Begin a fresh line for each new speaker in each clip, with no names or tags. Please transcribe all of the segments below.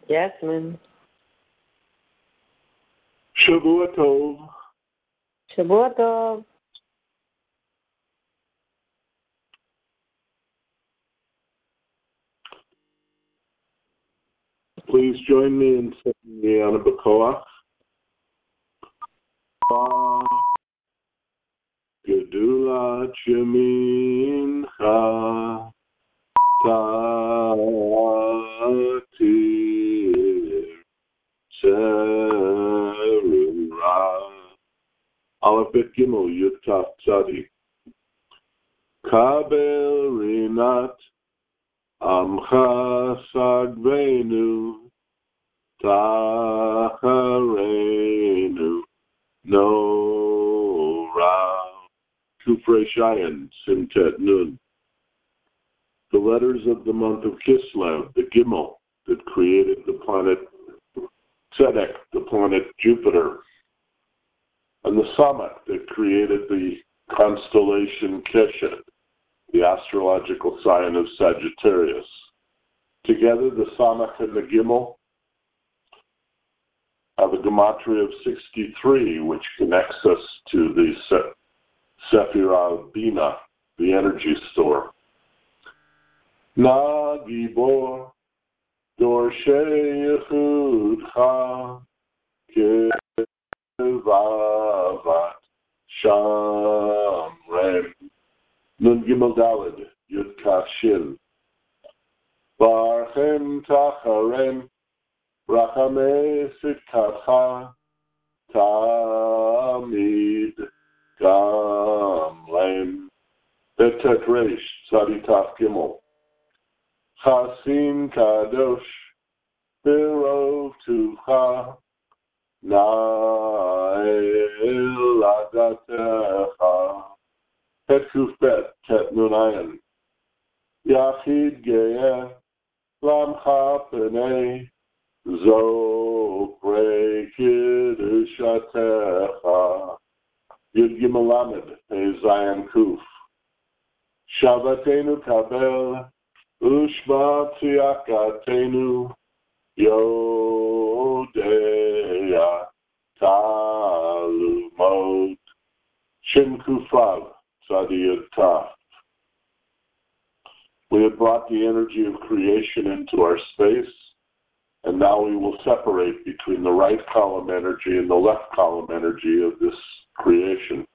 Yasmin.
Shavua Tov.
Shavua Tov.
Please join me in saying the Ana B'Koach. Gedulat Yemincha Tatir Serura Aleph Bet Gimel Yud Taf Tzadi Kabel Rinat Amcha Sagvenu Tacharenu No Ra Kufrei Shayan Simtet Nun. The letters of the month of Kislev, the Gimel, that created the planet Tzedek, the planet Jupiter, and the Samach that created the constellation Keshet, the astrological sign of Sagittarius. Together, the Samach and the Gimel have a gematria of 63, which connects us to the Sephirah Bina, the energy store. Na Gibor Dorshei Yechudcha Kevavat Shamrem Nun Gimel Daled Yud Kaf Shin Barchem Tacharem Rachamei Sitkatcha Tamid Gamlem Betet Reish Tzadi Taf Gimel Chasim Kadosh Birov Tuvcha Na'el Adatecha Het Kuf Bet Tet Nunayan Yachid Ge'eh Lamcha Penei Zoprei Kiddushatecha Yud Gimel Lamed Pei Zayin Kuf Shabbatenu Kabel Ushma Tziyakatenu Yodeya Talumot Shem Kufav Tzadiyat Taf. We have brought the energy of creation into our space, and now we will separate between the right column energy and the left column energy of this creation.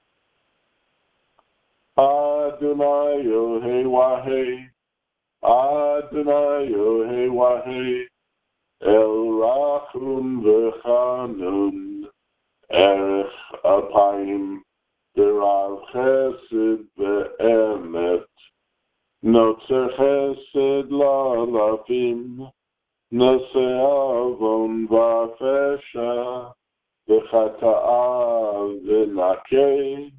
Adonai Yohei Wahei Adonai Yohei Wahei El Rachum V'Chanun Erech Apayim Derav Chesed Ve'emet Notzer Chesed La'alafim Nosei Avon V'Afesha V'Chata'a V'Nakei.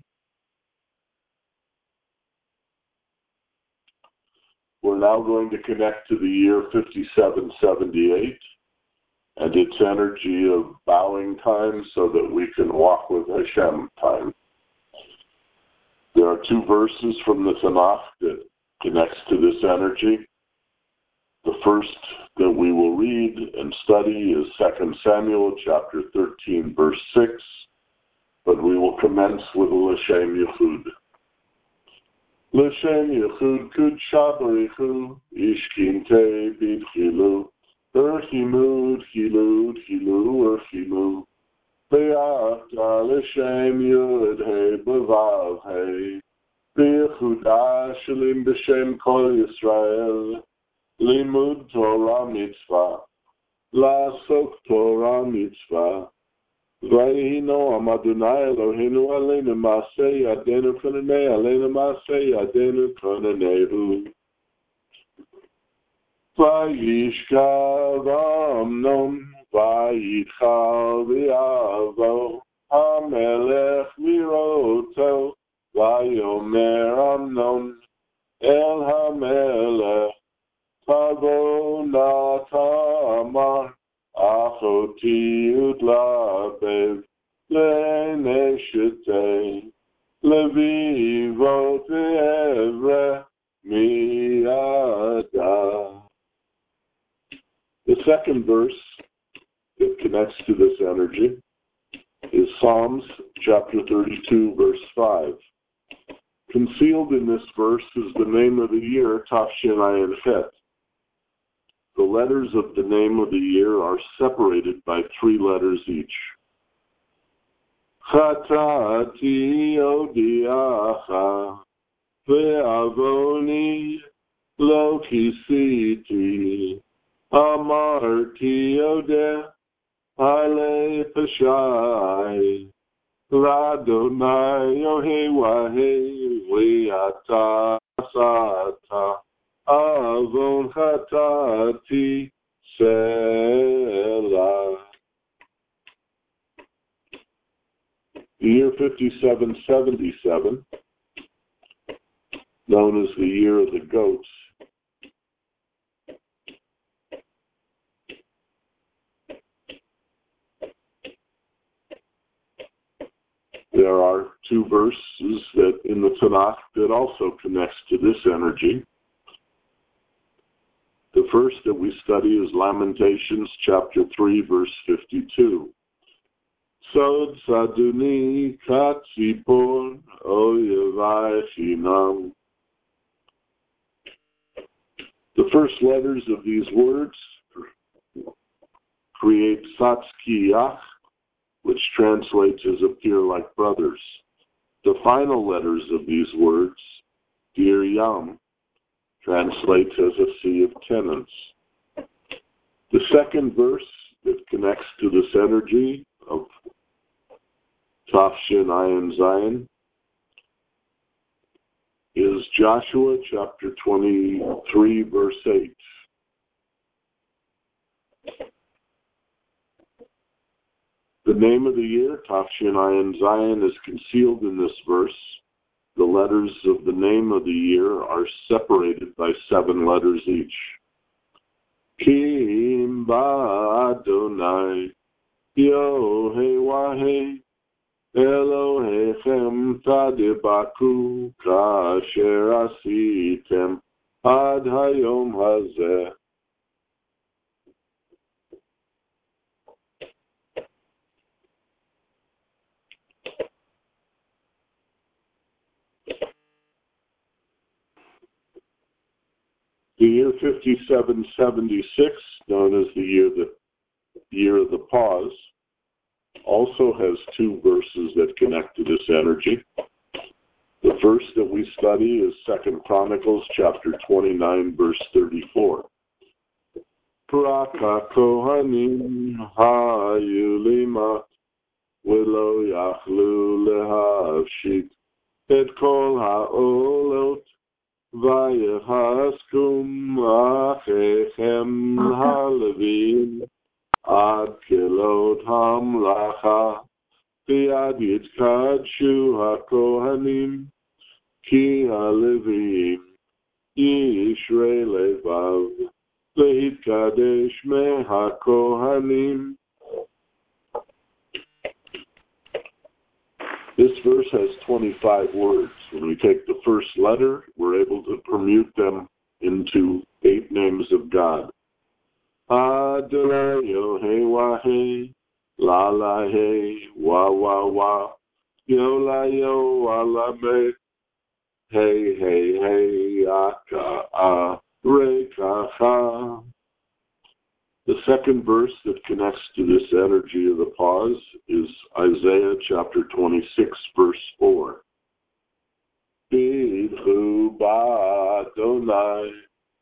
We're now going to connect to the year 5778 and its energy of bowing time so that we can walk with Hashem time. There are two verses from the Tanakh that connects to this energy. The first that we will read and study is 2 Samuel chapter 13, verse 6, but we will commence with L'Shem Yichud. L'Shem Yichud Kudsha Barichu Ishkinte Bidchilu Urchimud Chilud Chilu Urchimu Be'achta L'Shem Yud Hei B'Vav Hei B'Yechuda Shalim B'Shem Kol Yisrael Limud Torah Mitzvah La'asok Torah Mitzvah Vayino Amadunai Eloheinu Aleinu Maaseh Yadenu Konanei Aleinu Maaseh Yadenu Konanehu Vayishkav Amnon Vayitchal V'Yavo HaMelech Miroto Vayomer Amnon El HaMelech Tavo Natamar Achoti Utlabev Leneshete Levivot Evre Miyada. The second verse that connects to this energy is Psalms chapter 32, verse 5. Concealed in this verse is the name of the year, Tafshin Ayin Het. The letters of the name of the year are separated by 3 letters each. Chatati odiacha ve'avoni lo kisiti amarti odeh ale pashai l'Adonai Yohei li'ata sata avon chatati selah. The year 5777, known as the year of the goats, there are 2 verses that in the Tanakh that also connects to this energy. The first that we study is Lamentations chapter 3, verse 52. Sod saduni katzipor oyevai chinam. The first letters of these words create Satzkiyach, which translates as appear like brothers. The final letters of these words, Dir Yam, translates as a sea of tenants. The second verse that connects to this energy of Tafshin Ayin Zayin is Joshua chapter 23, verse 8. The name of the year, Tafshin Ayin Zayin, is concealed in this verse. The letters of the name of the year are separated by 7 letters each. Kim ba Adonai Yohei Wahei Elohechem tadibaku kasher asitem ad hayom hazeh. The year 5776, known as the year of the pause, also has 2 verses that connect to this energy. The first that we study is 2 Chronicles chapter 29, verse 34. Praka kohanim hayulima velo yachlu lehavshit et kol haolot vayehaskum achechem halevim ad kilot hamlacha v'ad yitkadshu hakohanim ki halevim yishrei levav v'hitkadesh mehakohanim. This verse has 25 words. When we take the first letter, we're able to permute them into 8 names of God. Adonai Yohei Wahei, La La Hei, Wa Wa Wa, Yo La Yo Ala Me, Hey Hey Hey, Aka A, Re Ka Ha. The second verse that connects to this energy of the pause is Isaiah chapter 26, verse 4. Bidhu ba Adonai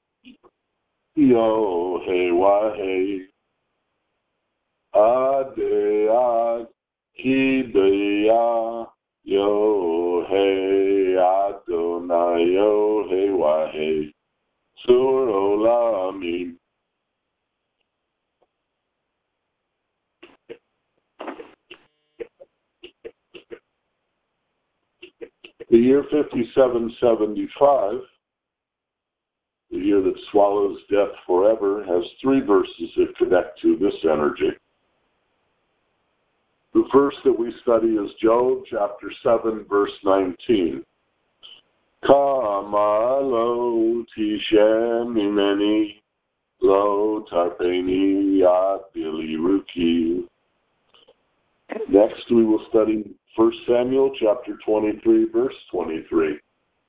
Yohei Wahei Adei Ad Kideya Yohei Adonai Yohei Wahei Sur Olamim. The year 5775, the year that swallows death forever, has 3 verses that connect to this energy. The first that we study is Job chapter 7, verse 19. Kama lo tishem mimeni Lo tarpeni yad biliruki. Next, we will study 1 Samuel chapter 23, verse 23.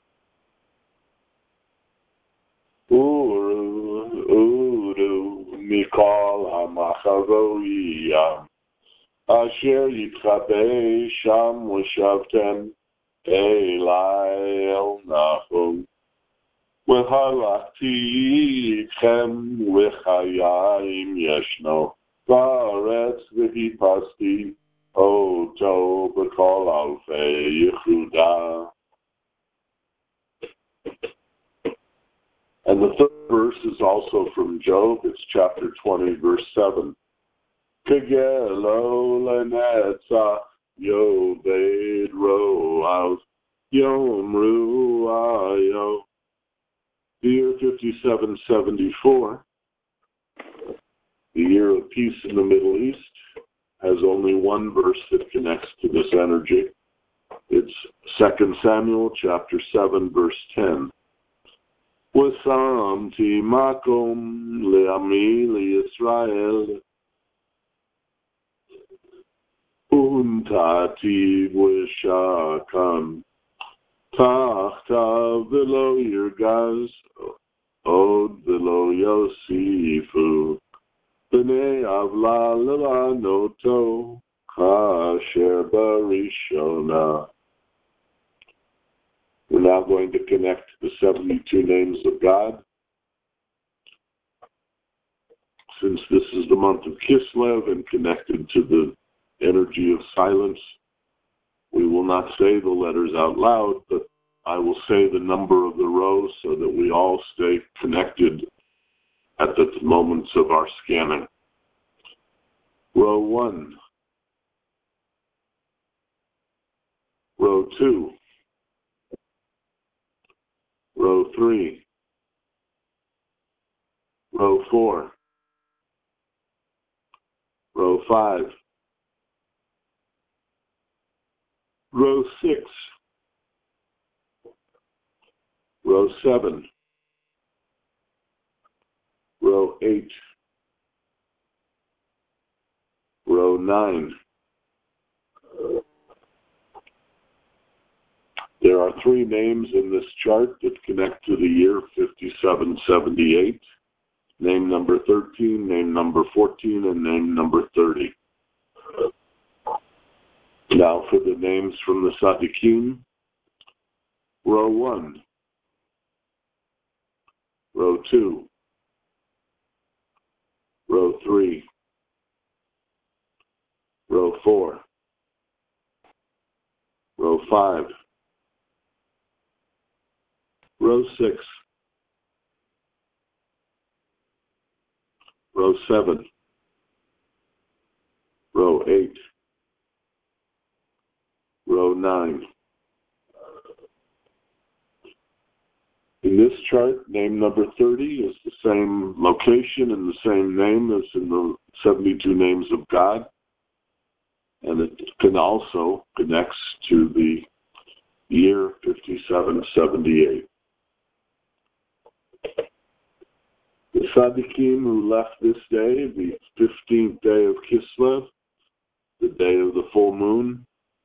Uru mikol hamachavoyam asher yitchabe sham v'shavtem elai el nachum v'halachti itchem v'chayim yeshno v'aretz v'hipasti oto b'kol alfei Yehuda. And the third verse is also from Job. It's chapter 20, verse 7. Kegelo lenetzach yoved roav yomru ayo. The year 5774, the year of peace in the Middle East, has only one verse that connects to this energy. It's 2 Samuel chapter 7, verse 10. Wasamti makom le'ami le'Yisrael untati v'shakam tachtav v'lo yirgaz od v'lo yosifu b'nei avla le'lanoto kasher barishona. We're now going to connect the 72 names of God. Since this is the month of Kislev and connected to the energy of silence, we will not say the letters out loud, but I will say the number of the rows so that we all stay connected at the moments of our scanning. Row 1. Row 2. Row 3, row 4, row 5, row 6, row 7, row 8, row 9. There are 3 names in this chart that connect to the year 5778. Name number 13, name number 14, and name number 30. Now for the names from the Tzaddikim. Row 1. Row 2. Row 3. Row 4. Row 5. Row 6, row 7, row 8, row 9. In this chart, name number 30 is the same location and the same name as in the 72 names of God, and it can also connects to the year 5778. The Tzaddikim who left this day, the 15th day of Kislev, the day of the full moon,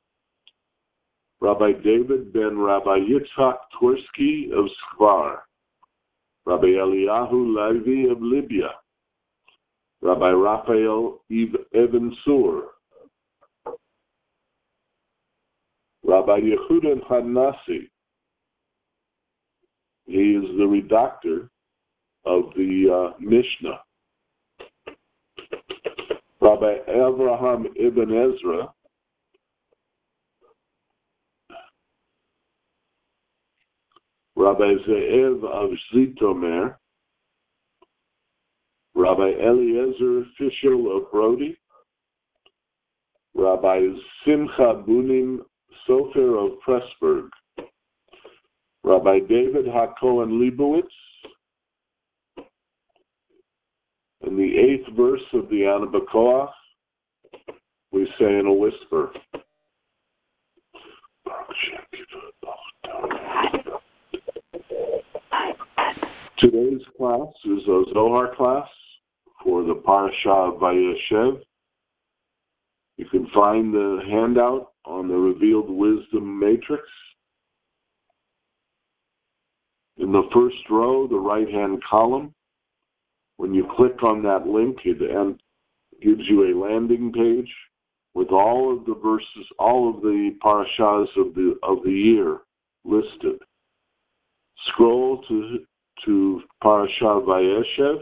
Rabbi David ben Rabbi Yitzhak Twersky of Skvar, Rabbi Eliyahu Levi of Libya, Rabbi Raphael Eben Sur, Rabbi Yehuda Hanassi. He is the redactor of the Mishnah. Rabbi Avraham Ibn Ezra, Rabbi Ze'ev of Zitomer, Rabbi Eliezer Fischel of Brody, Rabbi Simcha Bunim Sofer of Pressburg, Rabbi David HaKohen Leibowitz, and the 8th verse of the Ana B'Koach, we say in a whisper. To Today's class is a Zohar class for the Parashah of Vayeshev. You can find the handout on the Revealed Wisdom Matrix. In the first row, the right-hand column, when you click on that link, it gives you a landing page with all of the verses, all of the parashahs of the year listed. Scroll to Parashah Vayeshev.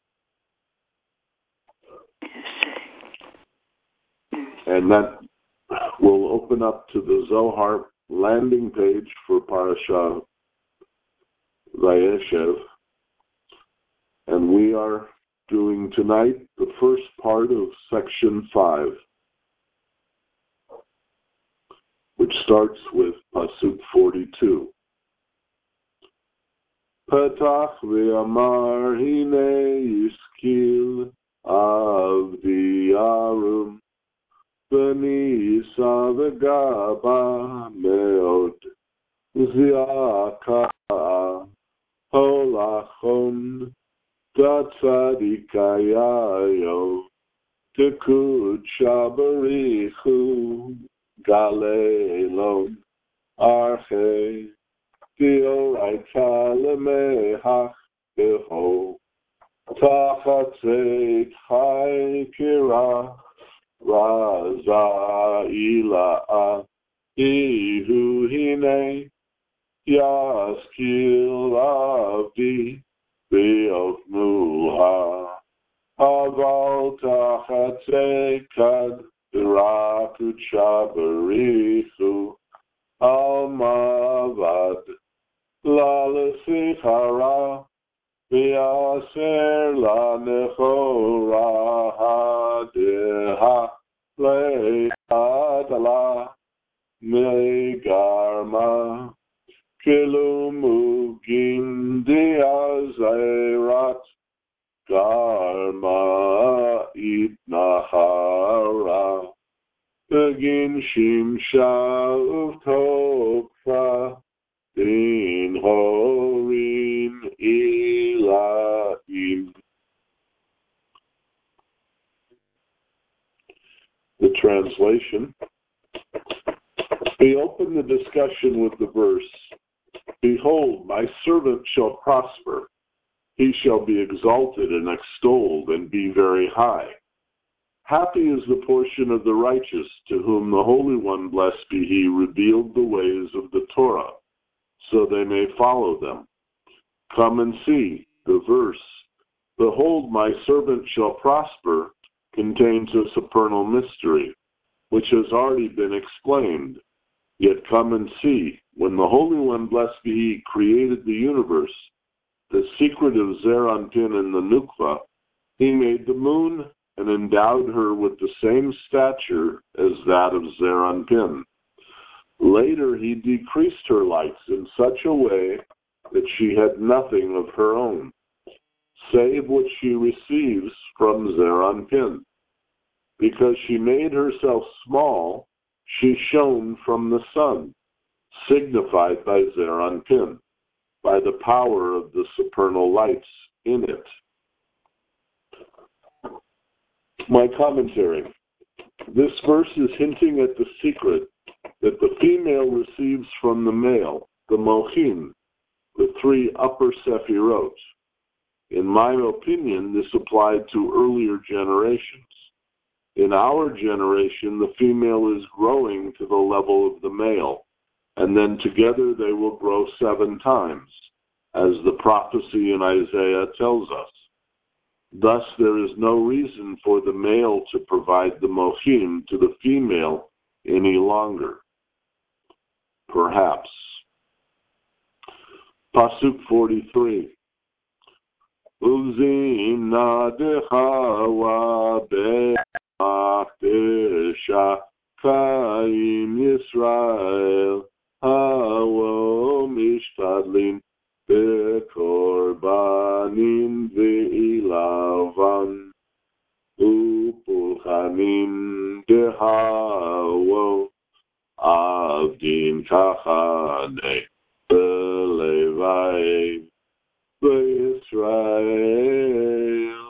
And that will open up to the Zohar landing page for Parashah Vayeshev. And we are doing tonight the first part of section 5, which starts with Pasuk 42. Petach ve'amar hine yiskil avdi arum v'nisa v'gaba meod ziaka holachon datzadikayayo tekud shabarichu galelon arche Dioraita lemehach beho tachatzeit chai kira raza ila'a ihu hine yaskil avdi beotmuha aval tachatzeit kad birakut shabarichu almavad La lesichara v'yaser la nechora hadeha le'adala me'garma kilumugin diazerat garma itnahara begin shimsha uvtokfa in horin ilaim. The translation. We open the discussion with the verse, Behold, my servant shall prosper. He shall be exalted and extolled and be very high. Happy is the portion of the righteous to whom the Holy One, blessed be He, revealed the ways of the Torah, so they may follow them. Come and see. The verse, Behold, my servant shall prosper, contains a supernal mystery, which has already been explained. Yet come and see. When the Holy One, blessed be He, created the universe, the secret of Zeir Anpin and the Nukva, He made the moon and endowed her with the same stature as that of Zeir Anpin. Later, He decreased her lights in such a way that she had nothing of her own, save what she receives from Zeir Anpin. Because she made herself small, she shone from the sun, signified by Zeir Anpin, by the power of the supernal lights in it. My commentary. This verse is hinting at the secret that the female receives from the male, the Mohin, the three upper Sephirot. In my opinion, this applied to earlier generations. In our generation, the female is growing to the level of the male, and then together they will grow 7 times, as the prophecy in Isaiah tells us. Thus, there is no reason for the male to provide the Mohim to the female any longer. Perhaps. Pasuk 43. Uzina dechawa be'achtesha kaim Yisrael hawo mishtadlin bekorbanim ve'ilavan upulchanim dehawo avdim kachane belevai. Yisrael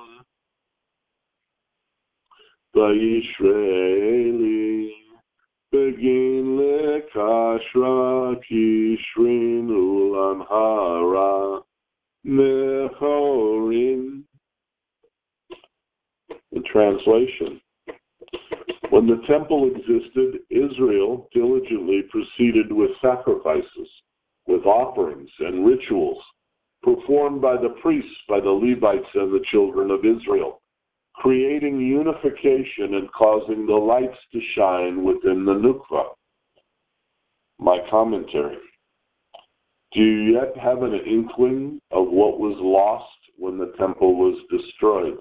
Vayisraeli Begin lekashra kishrin ulan hara nechorin. The translation. When the temple existed, Israel diligently proceeded with sacrifices, with offerings and rituals performed by the priests, by the Levites and the children of Israel, creating unification and causing the lights to shine within the Nukva. My commentary. Do you yet have an inkling of what was lost when the temple was destroyed?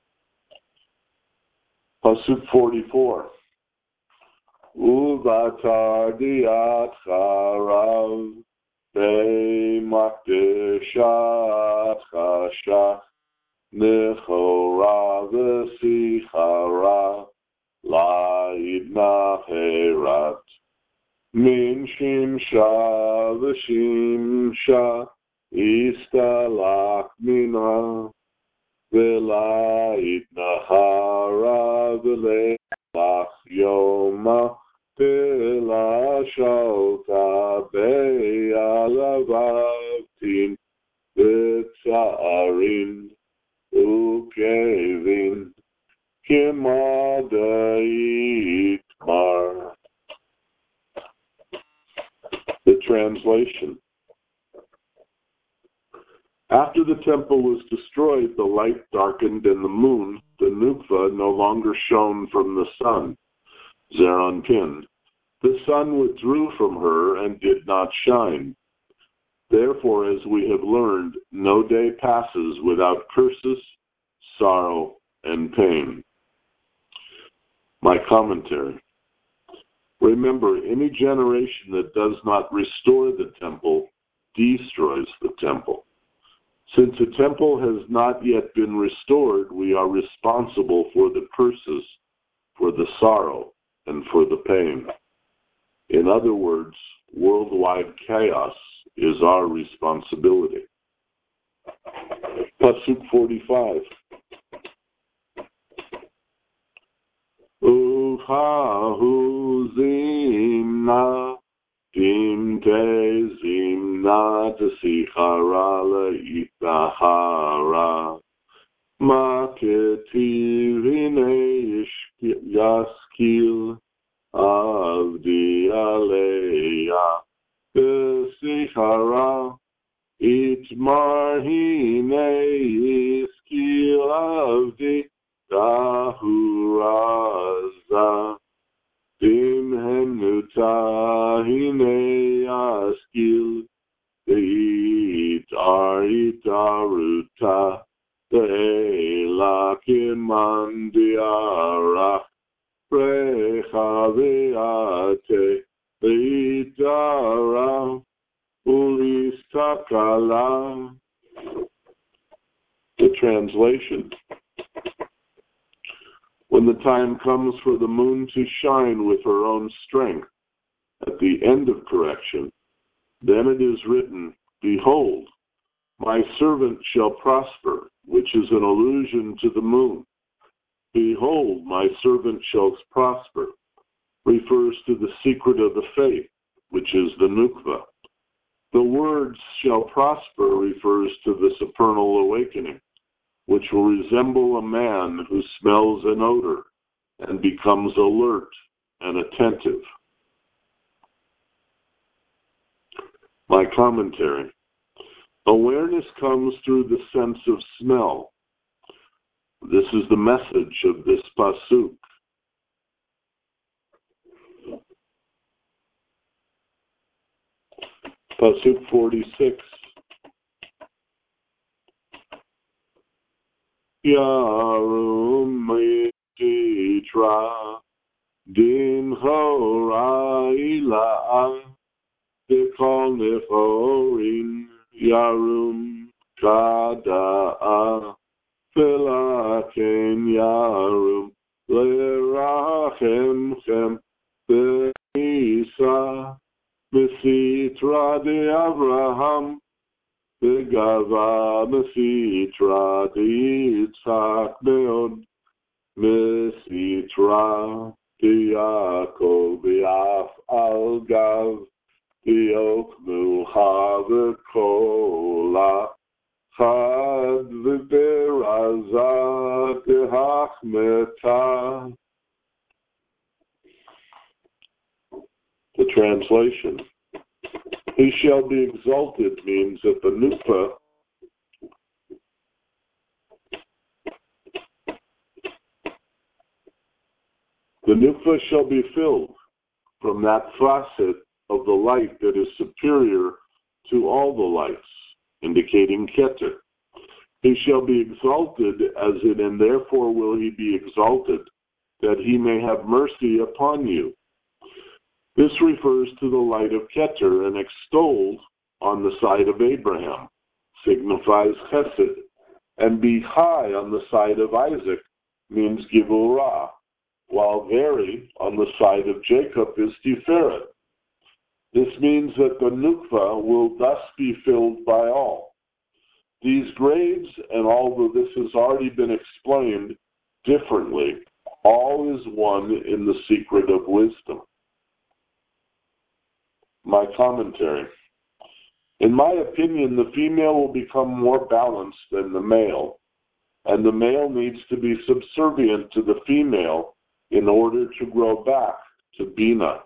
Pasuk 44. Uvatar diat charav be'makdeshat chashach nechora v'sichara la'idnaherat min shimsha v'shimsha istalak mina v'la'idnahara v'le'lach yoma v'la'shalta be'alavavtin v'tza'arin ukevin kimadait mar. The translation. After the temple was destroyed, the light darkened and the moon, the Nukva, no longer shone from the sun, Zeranpin. The sun withdrew from her and did not shine. Therefore, as we have learned, no day passes without curses, sorrow, and pain. My commentary. Remember, any generation that does not restore the temple destroys the temple. Since the temple has not yet been restored, we are responsible for the curses, for the sorrow, and for the pain. In other words, worldwide chaos is our responsibility. Pasuk 45. Uchahu zimna Dimte zimna tesichara le'itahara Maketiv hine yaskil avdi aleya tesichara itmar hine yaskil avdi dahuraza Dimhem nutahine askil itar itaruta te'elakimandiarach prechaviate itara ulistakala. The translation. When the time comes for the moon to shine with her own strength, at the end of correction, then it is written, Behold, my servant shall prosper, which is an allusion to the moon. Behold, my servant shall prosper, refers to the secret of the faith, which is the Nukva. The words shall prosper refers to the supernal awakening, which will resemble a man who smells an odor and becomes alert and attentive. My commentary. Awareness comes through the sense of smell. This is the message of this pasuk. Pasuk 46. Yarum Yitra Dim Horaila Dekol Neforin Yarum Kada Felaken Yarum Lerachem Chem Beisa Mesitra de Abraham Begava Mesitra Yitzhak Meod Mesitra Yaakov Yaf Al Gav Yokmu Havekola Chad V'Berazat Hachmeta. The translation: He shall be exalted means that the nukva shall be filled from that facet of the light that is superior to all the lights, indicating Keter. He shall be exalted as in, and therefore will he be exalted, that he may have mercy upon you. This refers to the light of Keter, and extolled on the side of Abraham signifies Chesed, and be high on the side of Isaac means Givurah, while very on the side of Jacob is Tiferet. This means that the Nukva will thus be filled by all. These grades, and although this has already been explained differently, all is one in the secret of wisdom. My commentary. In my opinion, the female will become more balanced than the male, and the male needs to be subservient to the female in order to grow back to Bina.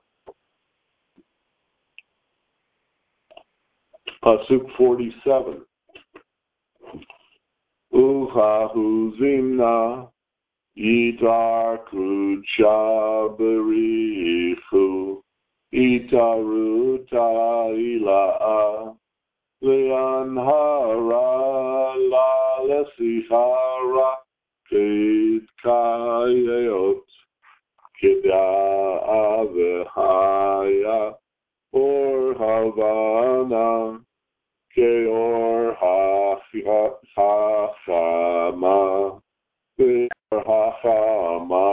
Pasuk 47. Uhahu zimna yitarku chaberichu itaruta ila'a le'anhara la lesihara ketkayot keda'a v'haya or havana keor hachama hachama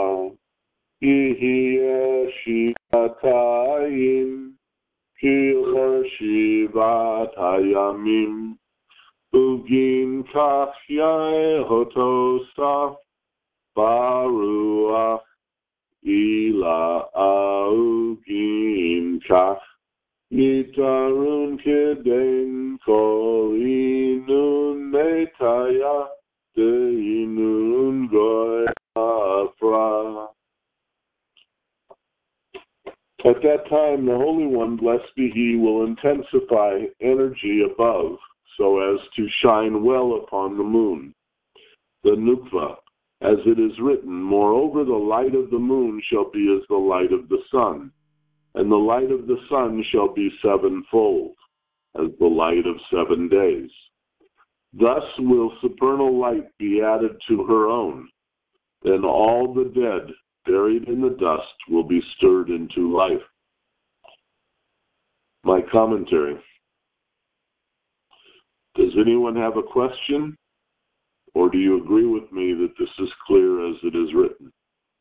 ihiyeh shivatayim kior shivat hayamim ugin kach yehotosaf baruach ila ugin kach Nitarun keden korinun metaya deinun goy afra. At that time, the Holy One, blessed be He, will intensify energy above so as to shine well upon the moon, the Nukva, as it is written, moreover, the light of the moon shall be as the light of the sun, and the light of the sun shall be sevenfold, as the light of 7 days. Thus will supernal light be added to her own. Then all the dead buried in the dust will be stirred into life. My commentary. Does anyone have a question? Or do you agree with me that this is clear as it is written?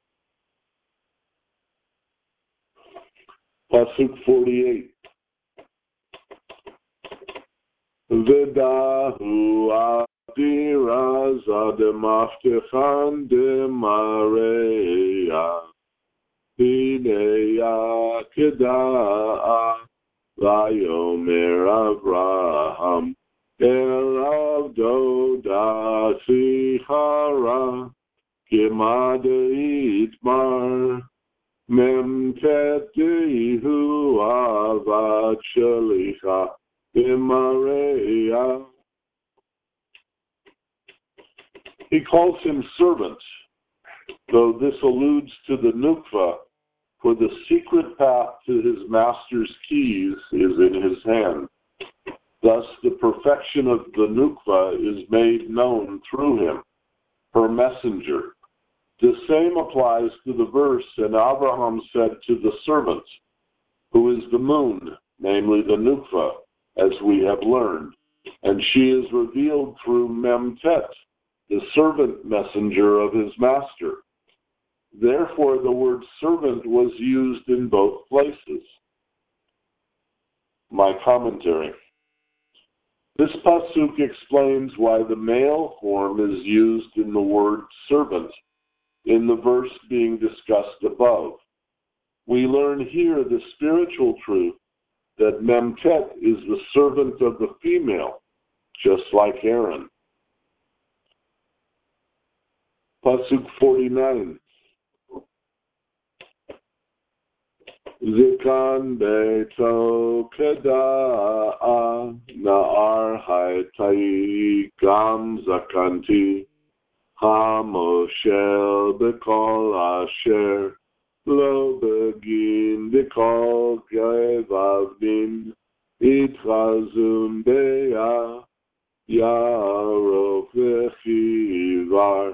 Pasuk 48. V'dahu adira zademaftechan demareya hineya keda'a vayomer Avraham elav doda sichara gemadeit mar Memtetihu avat shalicha imareya. He calls him servant, though this alludes to the Nukva, for the secret path to his master's keys is in his hand. Thus, the perfection of the Nukva is made known through him, her messenger. The same applies to the verse, and Abraham said to the servant, who is the moon, namely the Nukva, as we have learned, and she is revealed through Memtet, the servant messenger of his master. Therefore, the word servant was used in both places. My commentary. This pasuk explains why the male form is used in the word servant in the verse being discussed above. We learn here the spiritual truth that Memtet is the servant of the female, just like Aaron. Pasuk 49. Zikan beto keda'a na'ar haitai gam zakanti hamoshel bekol asher lo begin bekol gevavnin itchazun beya yarok v'chivar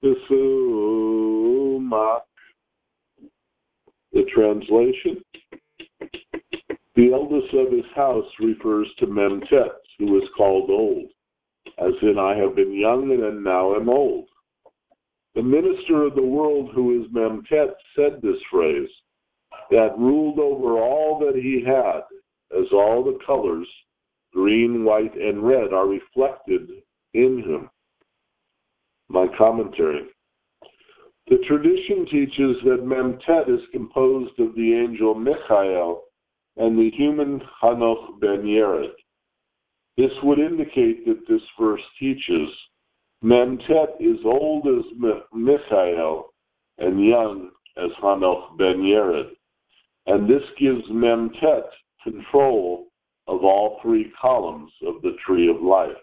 v'sumak. The translation: the eldest of his house refers to Memtet, who is called old, as in, I have been young and now am old. The minister of the world, who is Memtet, said this phrase, that ruled over all that he had, as all the colors, green, white, and red, are reflected in him. My commentary. The tradition teaches that Memtet is composed of the angel Michael and the human Hanoch ben Yered. This would indicate that this verse teaches Memtet is old as Michael and young as Hanoch ben Yered, and this gives Memtet control of all three columns of the tree of life.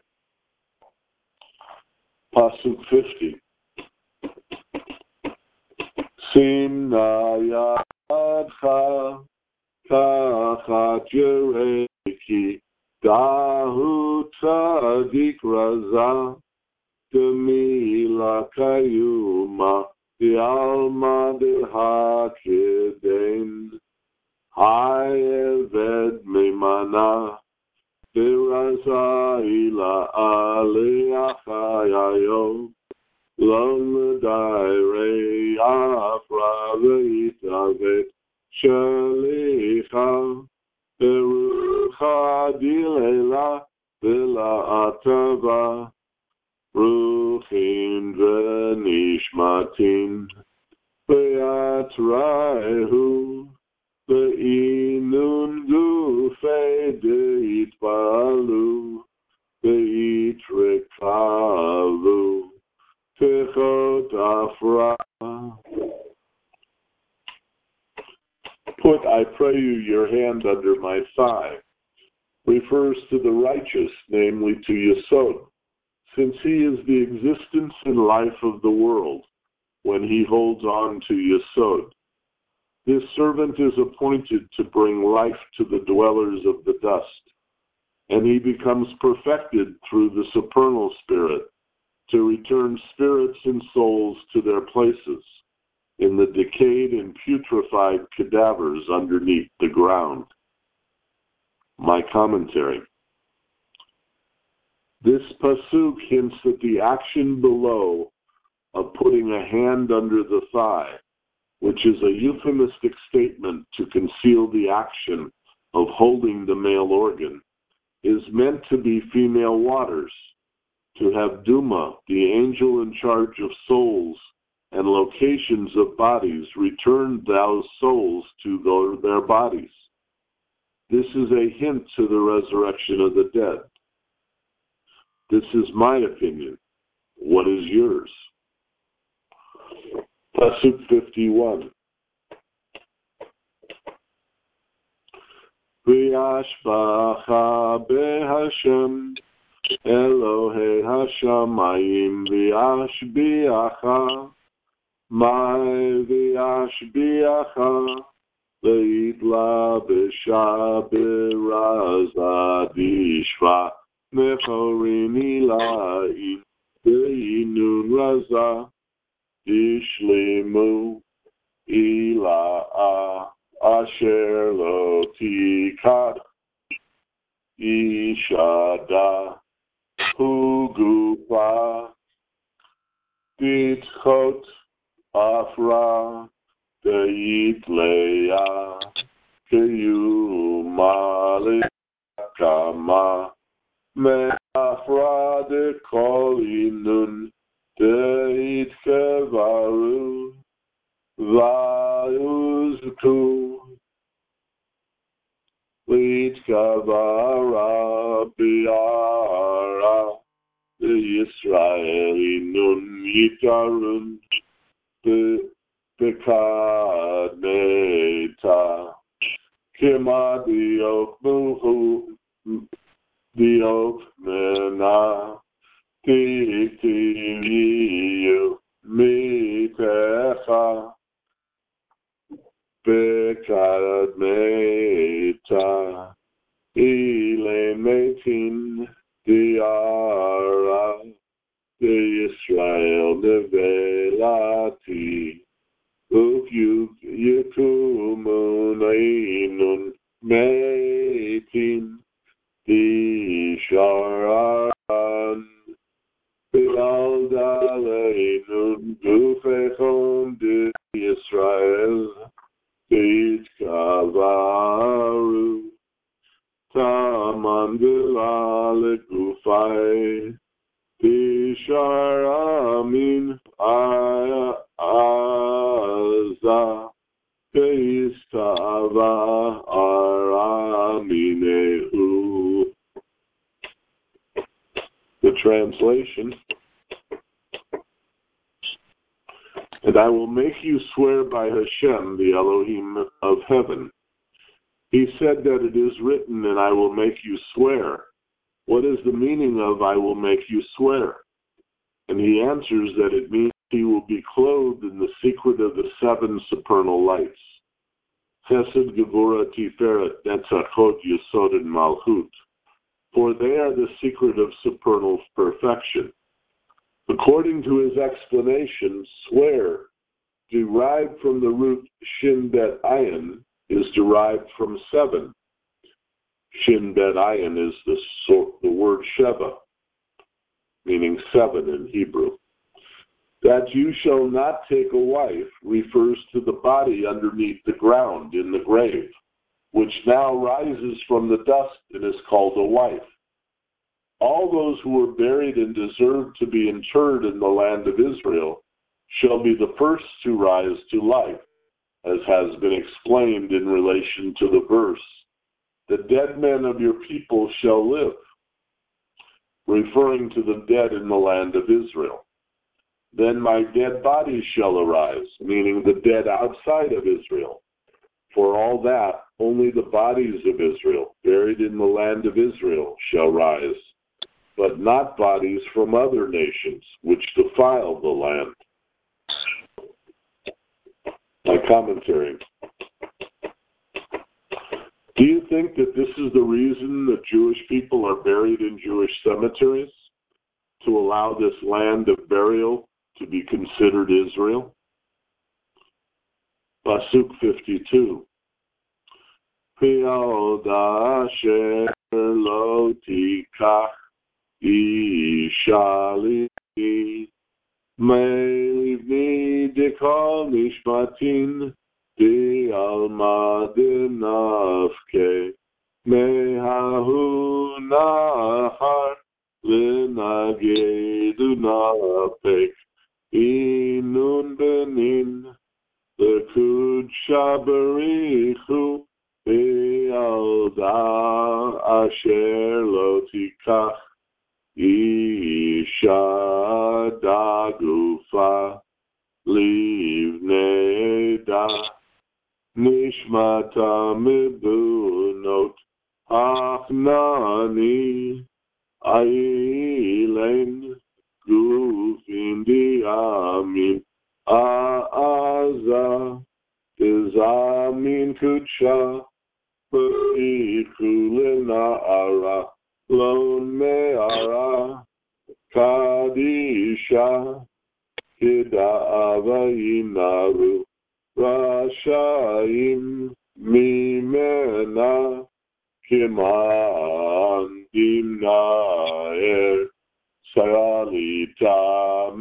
Pasuk 50. Simna yadcha tachat yereki dahu tzadik raza demila kayuma dialma dehakedein hayeved memana deraza ila aleachayayo Lom dairei afra veitavet shelicha berucha dilela vela atava ruchin v'nishmatin ve'atraihu ve'inun gufei deitbalu ve'itrekalu Put, I pray you, your hand under my thigh, refers to the righteous, namely to Yesod, since he is the existence and life of the world when he holds on to Yesod. This servant is appointed to bring life to the dwellers of the dust, and he becomes perfected through the supernal spirit, to return spirits and souls to their places in the decayed and putrefied cadavers underneath the ground. My commentary. This pasuk hints at the action below of putting a hand under the thigh, which is a euphemistic statement to conceal the action of holding the male organ, is meant to be female waters, to have Duma, the angel in charge of souls and locations of bodies, return those souls to their bodies. This is a hint to the resurrection of the dead. This is my opinion. What is yours? Pasuk 51. V'yashbacha beHashem Elohei Hashamayim v'yashbiacha Mai v'yashbiacha Leitla b'sha b'raza dishva Mechorini la'im V'inun raza Dishlimu ila'a Asher lo tikad Ishada Hugupa Ditchot Afra Deitlea Keyumale Kama Me'afra de kolinun deit kevaru vayuzku lit kavara biara Yisraeli nun yitarun bekad meta kima diok muhu diok mena titiyu mitecha bekad meta ile metin diara de Yisrael nevelati yikumuneinun metin disharan bealdaleinun gufechon de Yisrael Yitkavaru Taman Gilale Gufai Bisharamin Aza Keistava Araminehu. The translation: And I will make you swear by Hashem, the Elohim of heaven. He said that it is written, and I will make you swear. What is the meaning of I will make you swear? And he answers that it means he will be clothed in the secret of the 7 supernal lights. Chesed, Gevurah, Tiferet, Netzachot, Yesod, and Malchut. For they are the secret of supernal perfection. According to his explanation, swear, derived from the root Shin Bet Ayin, is derived from 7. Shin Bet Ayin is the word Sheva, meaning 7 in Hebrew. That you shall not take a wife refers to the body underneath the ground in the grave, which now rises from the dust and is called a wife. All those who were buried and deserve to be interred in the land of Israel shall be the first to rise to life, as has been explained in relation to the verse, the dead men of your people shall live, referring to the dead in the land of Israel. Then my dead body shall arise, meaning the dead outside of Israel. For all that, only the bodies of Israel, buried in the land of Israel, shall rise, but not bodies from other nations, which defile the land. My commentary. Do you think that this is the reason the Jewish people are buried in Jewish cemeteries? To allow this land of burial to be considered Israel? Pasuk 52. Pi'oda asher lo tikach isha li me'livni dekol nishmatin Alma de nafke mehahu nahar lenagedu napek inun benin lekud shabarichu be'alda asher lo tikach isha dagufa livnei da Nishmata mibunot achnani ailen gufin diamin aaza izamin kutsha ikulena ara lon meara kadisha kida avayinaru Rashaim mimena kiman dimnaer sayalita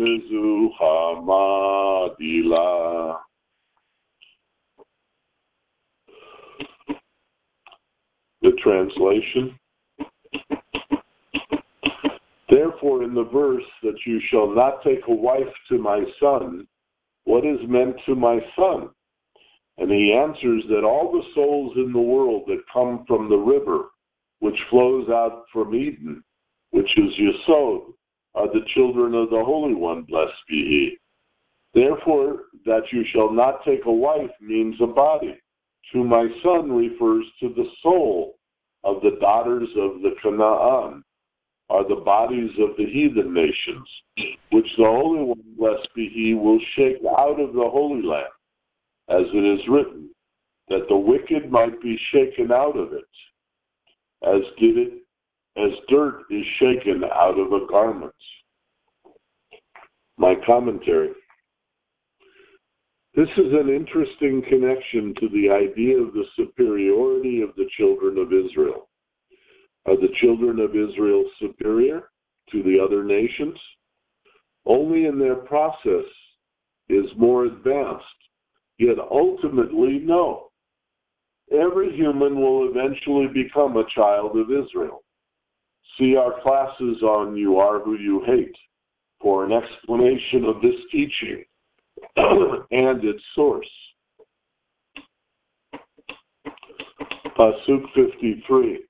mizuhamadila. The translation. Therefore, in the verse that you shall not take a wife to my son, what is meant to my son? And he answers that all the souls in the world that come from the river, which flows out from Eden, which is Yesod, are the children of the Holy One, blessed be he. Therefore, that you shall not take a wife means a body. To my son refers to the soul of the daughters of the Canaan, are the bodies of the heathen nations, which the Holy One, blessed be he, will shake out of the Holy Land, as it is written, that the wicked might be shaken out of it, as dirt is shaken out of a garment. My commentary. This is an interesting connection to the idea of the superiority of the children of Israel. Are the children of Israel superior to the other nations? Only in their process is more advanced, yet ultimately no. Every human will eventually become a child of Israel. See our classes on You Are Who You Hate for an explanation of this teaching and its source. Pasuk 53.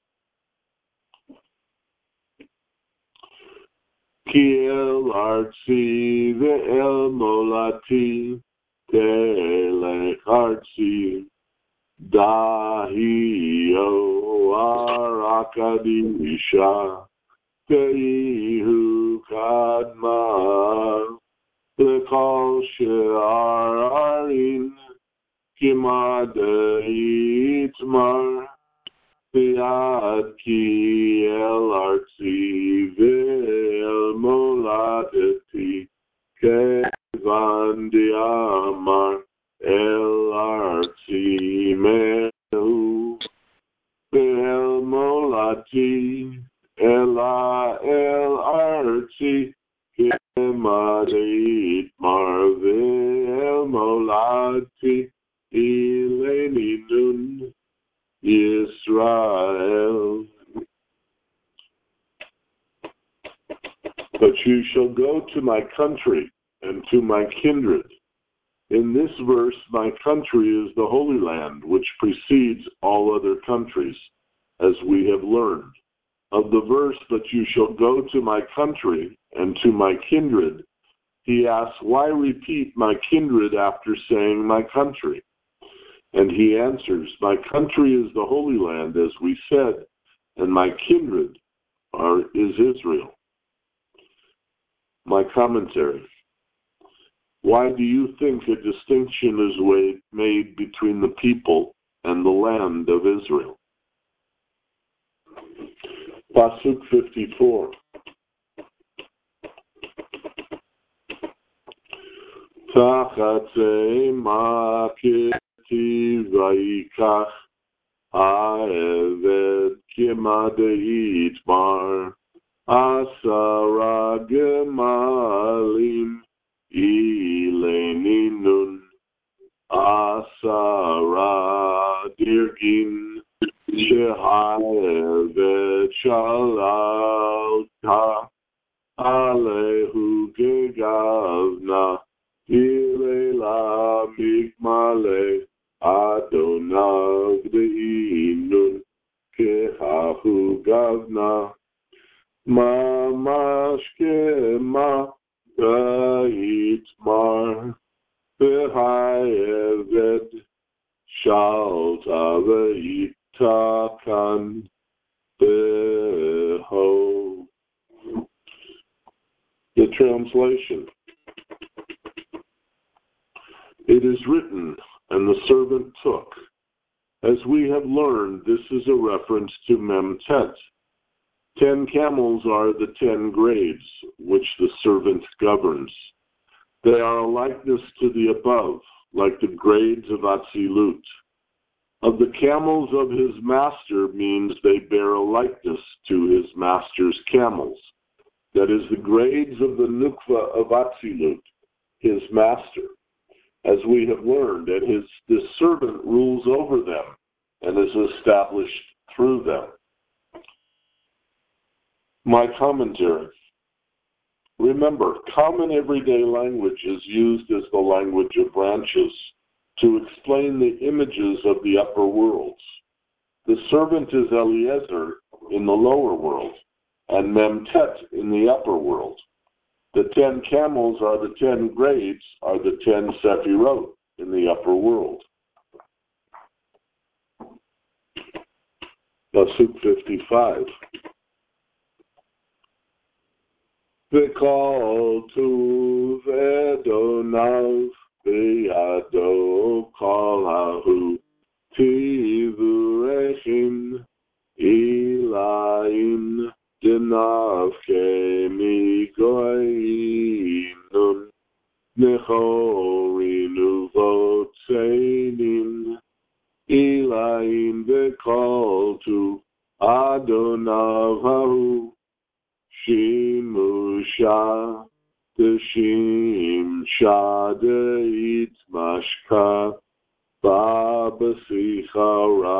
Ki el artzi ve'el molati telech artzi Dahio arakadisha Tehu kadma Lekal she'ararin Kimadei itmar Fiat ki el artzi ve'el moladeti Kevan diamar El arti mehu el molati ela el arti kemadeit marve el molati ileni nun Israel. But you shall go to my country and to my kindred. In this verse, my country is the Holy Land, which precedes all other countries, as we have learned. Of the verse that you shall go to my country and to my kindred, he asks, why repeat my kindred after saying my country? And he answers, my country is the Holy Land, as we said, and my kindred is Israel. My commentary. Why do you think a distinction is made between the people and the land of Israel? Pasuk 54. Tachatei maketi vayikach ha'eved kimadei itmar asara gemalim Ileni nun asara dirgin shehaevet shalalta alehu gegavna ilela mikmale adonav deinun kehahu gavna mamash kema Itmar Behaeved Shalta Veitakan Beho. The translation. It is written, and the servant took. As we have learned, this is a reference to Memtet. 10 camels are the 10 grades which the servant governs. They are a likeness to the above, like the grades of Atzilut. Of the camels of his master means they bear a likeness to his master's camels. That is the grades of the Nukva of Atzilut, his master. As we have learned, and this servant rules over them and is established through them. My commentary. Remember, common everyday language is used as the language of branches to explain the images of the upper worlds. The servant is Eliezer in the lower world, and Memtet in the upper world. The 10 camels are the 10 grades, are the 10 Sephirot in the upper world. Pasuk 55. V'kol tu v'edonav v'yado kol hahu tivurechin ilayin denav kemigoyinun nechorinu votzeinin ilayin v'kol tu adonav hahu Shimusha the Shimsha the Itmashka Babasichara.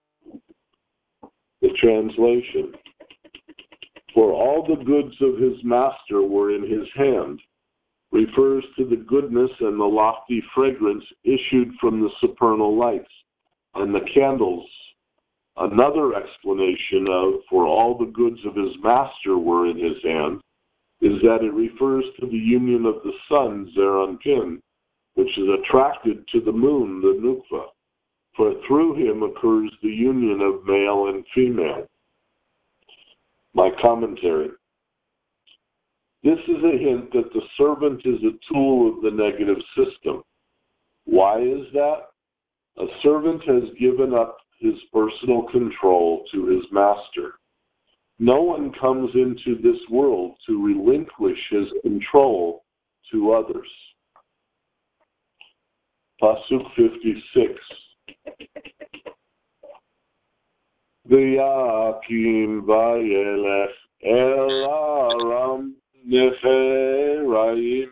The translation. For all the goods of his master were in his hand refers to the goodness and the lofty fragrance issued from the supernal lights and the candles. Another explanation of for all the goods of his master were in his hand is that it refers to the union of the sun, Zeranpin, which is attracted to the moon, the Nukva, for through him occurs the union of male and female. My commentary. This is a hint that the servant is a tool of the negative system. Why is that? A servant has given up his personal control to his master. No one comes into this world to relinquish his control to others. Pasuk 56. V'yakim v'yelech el aram neferaim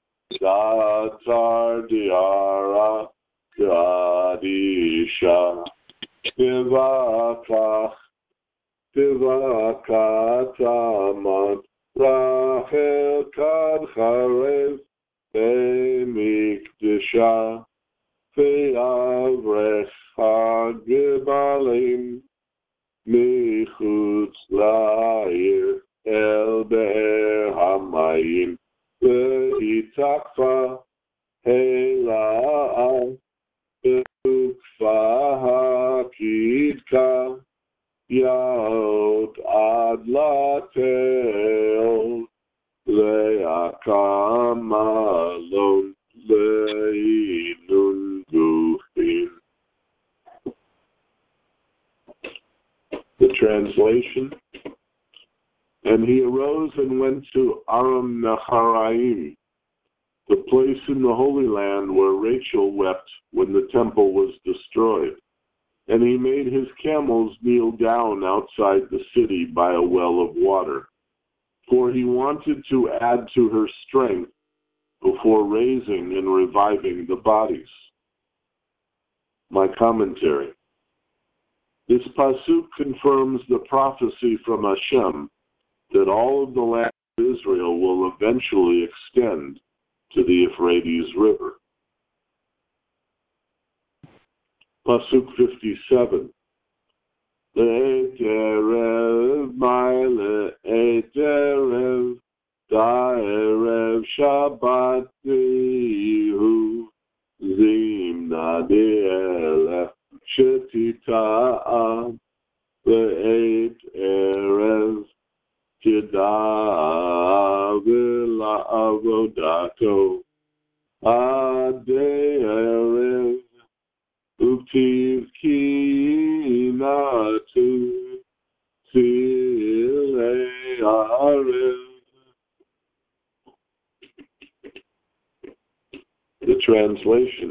datar diara gadisha Tivakataman Rachel Kad Charev Be'mikdesha Ve'avrech HaGebalim Michutz La'ir El Be'er HaMayim Ve'itakfa He'la'a Kidka Yaot Ad Latel Le'akamalon Le'inun Gufin. The translation. And he arose and went to Aram Naharaim, the place in the Holy Land where Rachel wept when the temple was destroyed. And he made his camels kneel down outside the city by a well of water, for he wanted to add to her strength before raising and reviving the bodies. My commentary. This pasuk confirms the prophecy from Hashem that all of the land of Israel will eventually extend to the Euphrates River. Pasuk 57. Le'eterev ma'ile eterev da'erev shabbat dihu zimna de'elech shetita'a le'et erev tida'a v'la'avodato adei erev Uktiv kinatu silei arev. The translation.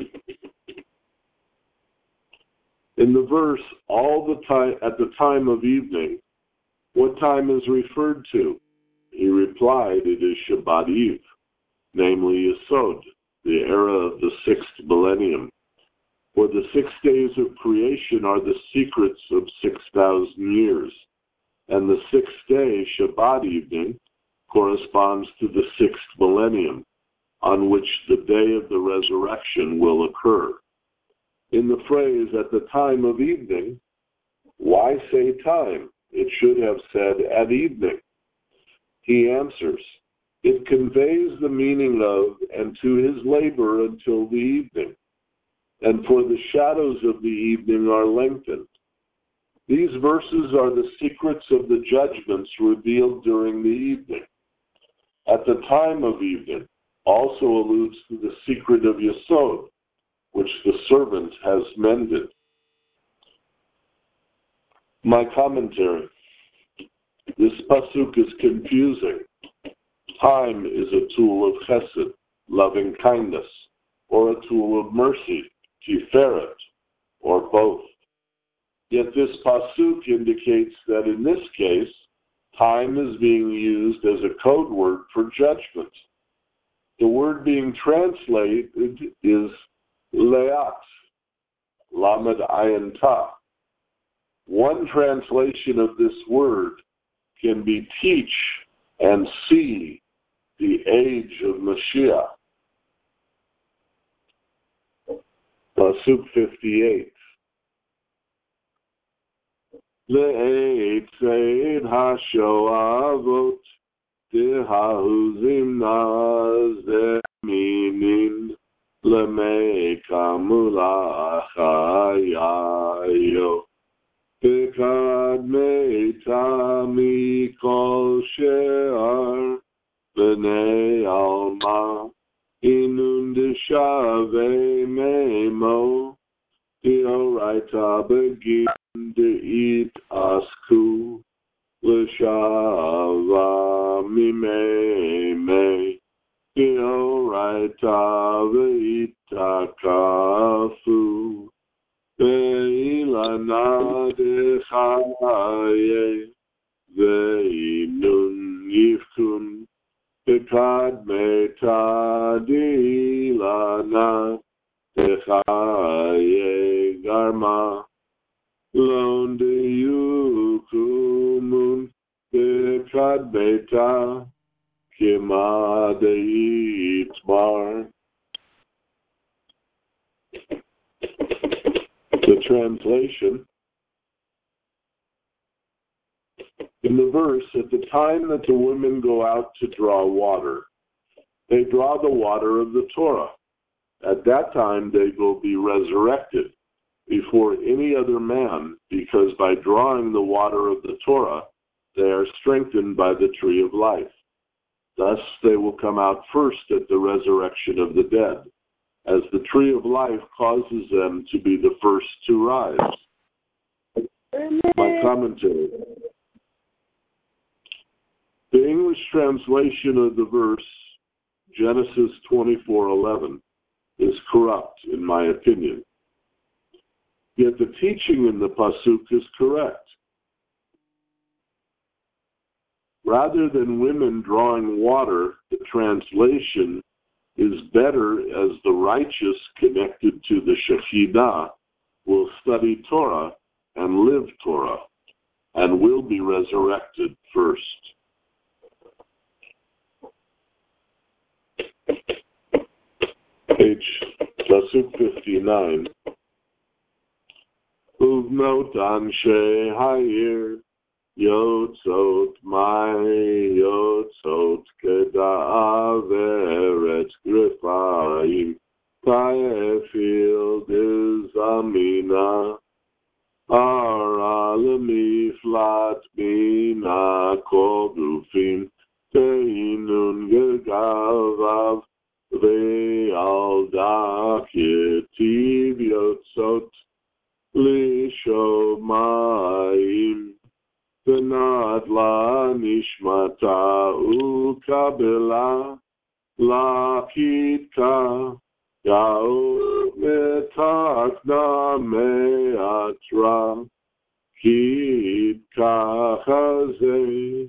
In the verse, all the time at the time of evening, what time is referred to? He replied, it is Shabbat Eve, namely Yesod, the era of the 6th millennium. For the 6 days of creation are the secrets of 6,000 years. and the sixth day, Shabbat evening, corresponds to the sixth millennium, on which the day of the resurrection will occur. In the phrase, at the time of evening, why say time? It should have said at evening. He answers, it conveys the meaning of, and to his labor until the evening, and for the shadows of the evening are lengthened. These verses are the secrets of the judgments revealed during the evening. At the time of evening also alludes to the secret of Yesod, which the servant has mended. My commentary. This pasuk is confusing. Time is a tool of chesed, loving kindness, or a tool of mercy, tiferet, or both. Yet this pasuk indicates that in this case, time is being used as a code word for judgment. The word being translated is leat, lamed ayin ta. One translation of this word can be teach and see the age of Mashiach. Pasuk 58. Le'et seid hashoavot tehahuzim nazeminin lemeikamulachayayo Pekad meitami kol she'ar b'nei alma inun deshave memo dioraita begin deit asku l'shava mimeme dioraita veitakafu Ve'ilana dechaye ve'inun yifkun Pekad metadilana dechaye garma Lon deyukumun Pekad beta Kima deitmar. The translation. In the verse, at the time that the women go out to draw water, they draw the water of the Torah. At that time, they will be resurrected before any other man, because by drawing the water of the Torah, they are strengthened by the tree of life. Thus, they will come out first at the resurrection of the dead, as the tree of life causes them to be the first to rise. My commentary. The English translation of the verse, Genesis 24:11, is corrupt, in my opinion. Yet the teaching in the pasuk is correct. Rather than women drawing water, the translation is better, as the righteous connected to the Shekhinah will study Torah and live Torah, and will be resurrected first. Page Pasuk 59. Uvnot anshe hayir Yotzot mai yotzot kedaveret grifayim Taefield is amina Ara lemiflat mina kol gufim Teinun gegavav ve'al daketiv yotzot lishomayim Venat la nishmata ukabela la kitka yao metakna meatra kitka chazeh.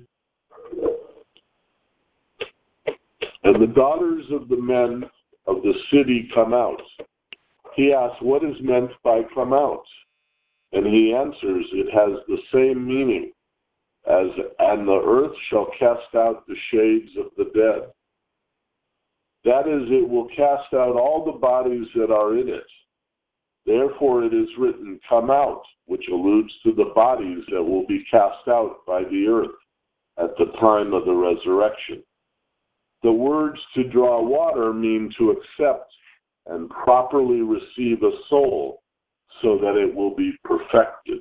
And the daughters of the men of the city come out. He asks, what is meant by come out? And he answers, it has the same meaning. and the earth shall cast out the shades of the dead. That is, it will cast out all the bodies that are in it. Therefore it is written, come out, which alludes to the bodies that will be cast out by the earth at the time of the resurrection. The words to draw water mean to accept and properly receive a soul so that it will be perfected.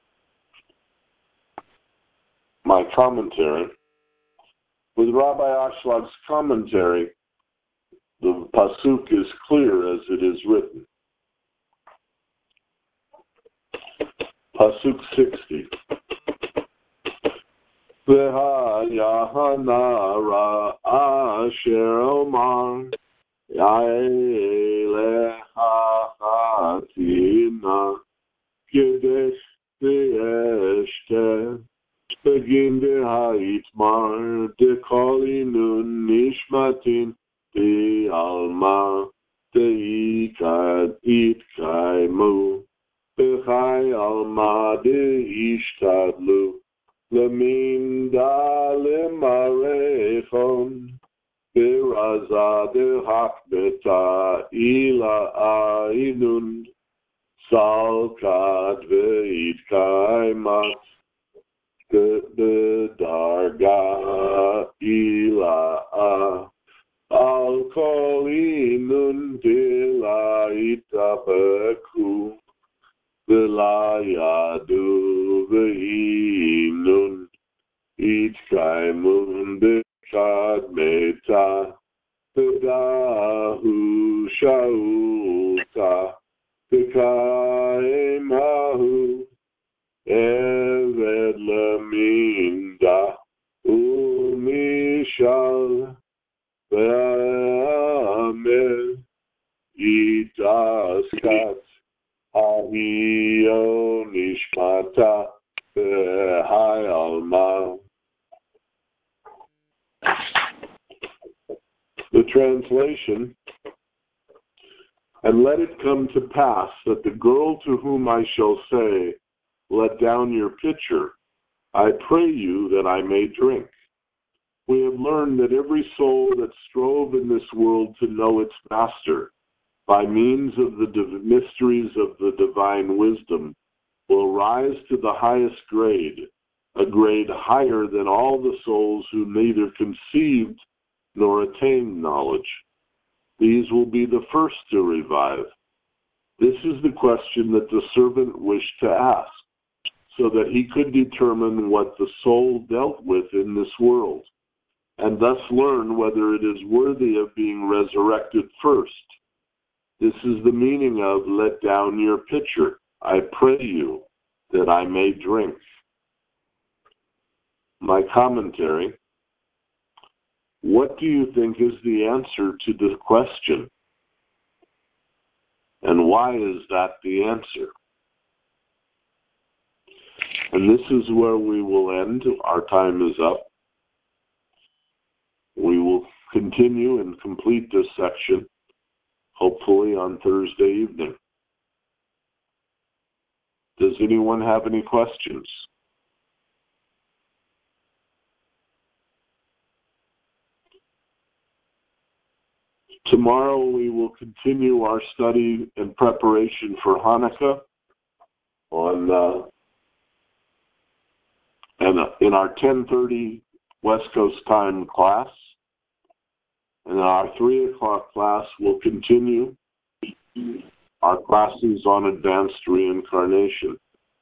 My commentary. With Rabbi Ashlad's commentary, the pasuk is clear as it is written. Pasuk 60. V'haya hanara asher omar ya'eleha hatina kedesh ve'eshte begin deha'itmar dekolinun nishmatin de'alma de'ikad itkaimu b'chai alma de'ishtadlu Leminda lemarechon biraza dehakbeta ila ainun salkad veitkaimat bedarga ila al kolinun dila itabeku Velayadu vehinun itkaimun bekad meta bedahu shaulta bekaimahu eved leminda umishal ve'amel itaskat Ahio nishmata b'hai alma. The translation, and let it come to pass that the girl to whom I shall say, let down your pitcher, I pray you that I may drink. We have learned that every soul that strove in this world to know its master, by means of the mysteries of the divine wisdom, will rise to the highest grade, a grade higher than all the souls who neither conceived nor attained knowledge. These will be the first to revive. This is the question that the servant wished to ask, so that he could determine what the soul dealt with in this world, and thus learn whether it is worthy of being resurrected first. This is the meaning of let down your pitcher. I pray you that I may drink. My commentary. What do you think is the answer to the question? And why is that the answer? And this is where we will end. Our time is up. We will continue and complete this section hopefully on Thursday evening. Does anyone have any questions? Tomorrow we will continue our study in preparation for Hanukkah in our 10:30 West Coast time class. And our 3 o'clock class will continue our classes on advanced reincarnation.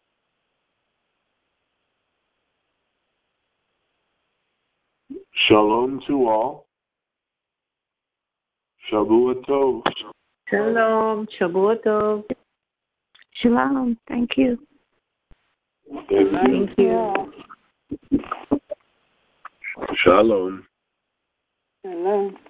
Shalom to all. Shavua Tov.
Shalom. Shavua Tov.
Shalom. Thank you.
Thank you.
Shalom.
Shalom.